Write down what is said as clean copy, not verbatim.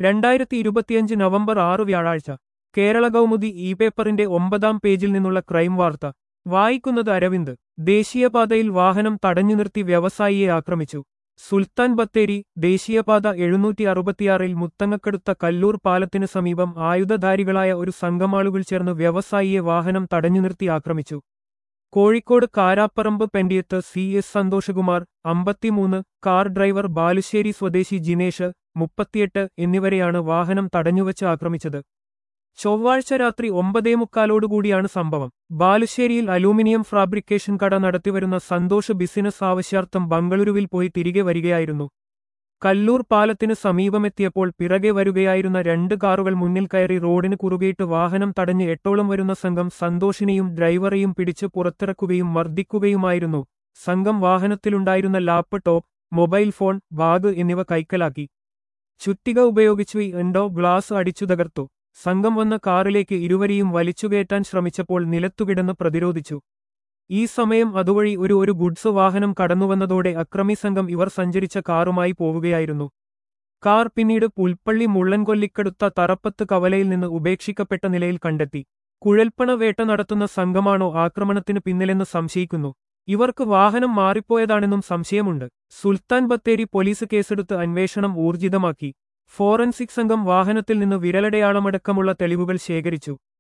2025 November 6 വ്യാഴാഴ്ച Kerala Kaumudi E പേപ്പറിന്റെ 9-ാം പേജിൽ നിന്നുള്ള ക്രൈം വാർത്ത വായിക്കുന്നത് അരവിന്ദ്. ദേശീയപാതയിൽ വാഹനം തടഞ്ഞു നിർത്തി വ്യവസായിയെ ആക്രമിച്ചു. സുൽത്താൻ ബത്തേരി. ദേശീയപാത 766-ൽ മുത്തങ്ങക്കടുത്ത കല്ലൂർ പാലത്തിനു സമീപം ആയുധധാരികളായ ഒരു സംഘമാളുകൾ ചേർന്ന് വ്യവസായിയെ വാഹനം തടഞ്ഞു നിർത്തി ആക്രമിച്ചു. Kozhikode Karaparamba Pendiyath CS Santhoshkumar 53, car driver Balussery സ്വദേശി ജിനേഷ് 38 എന്നിവരെയാണ് വാഹനം തടഞ്ഞുവച്ച് ആക്രമിച്ചത്. ചൊവ്വാഴ്ച രാത്രി 9:45 സംഭവം. ബാലുശ്ശേരിയിൽ അലൂമിനിയം ഫാബ്രിക്കേഷൻ കട നടത്തിവരുന്ന സന്തോഷ് ബിസിനസ് ആവശ്യാർത്ഥം ബംഗളൂരുവിൽ പോയി തിരികെ വരികയായിരുന്നു. കല്ലൂർ പാലത്തിന് സമീപമെത്തിയപ്പോൾ പിറകെ വരുകയായിരുന്ന 2 കാറുകൾ മുന്നിൽ കയറി റോഡിന് കുറുകെയിട്ട് വാഹനം തടഞ്ഞ് 8ഓളം വരുന്ന സംഘം സന്തോഷിനെയും ഡ്രൈവറെയും പിടിച്ച് പുറത്തിറക്കുകയും മർദ്ദിക്കുകയുമായിരുന്നു. സംഘം വാഹനത്തിലുണ്ടായിരുന്ന ലാപ്ടോപ്പ്, മൊബൈൽ ഫോൺ, ബാഗ് എന്നിവ കൈക്കലാക്കി. ചുറ്റിക ഉപയോഗിച്ചു വിൻഡോ ഗ്ലാസ് അടിച്ചു തകർത്തു. സംഘം വന്ന കാറിലേക്ക് ഇരുവരെയും വലിച്ചുകയറ്റാൻ ശ്രമിച്ചപ്പോൾ നിലത്തുകിടന്ന് പ്രതിരോധിച്ചു. ഈ സമയം അതുവഴി ഒരു ഗുഡ്സ് വാഹനം കടന്നുവന്നതോടെ അക്രമി സംഘം ഇവർ സഞ്ചരിച്ച കാറുമായി പോവുകയായിരുന്നു. കാർ പിന്നീട് പുൽപ്പള്ളി മുള്ളൻകൊല്ലിക്കടുത്ത തറപ്പത്ത് കവലയിൽ നിന്ന് ഉപേക്ഷിക്കപ്പെട്ട നിലയിൽ കണ്ടെത്തി. കുഴൽപ്പണ വേട്ട നടത്തുന്ന സംഘമാണോ ആക്രമണത്തിന് പിന്നിലെന്ന് സംശയിക്കുന്നു. ഇവർക്ക് വാഹനം മാറിപ്പോയതാണെന്നും സംശയമുണ്ട്. സുൽത്താൻ ബത്തേരി പോലീസ് കേസെടുത്ത് അന്വേഷണം ഊർജിതമാക്കി. ഫോറൻസിക് സംഘം വാഹനത്തിൽ നിന്ന് വിരലടയാളമടക്കമുള്ള തെളിവുകൾ ശേഖരിച്ചു.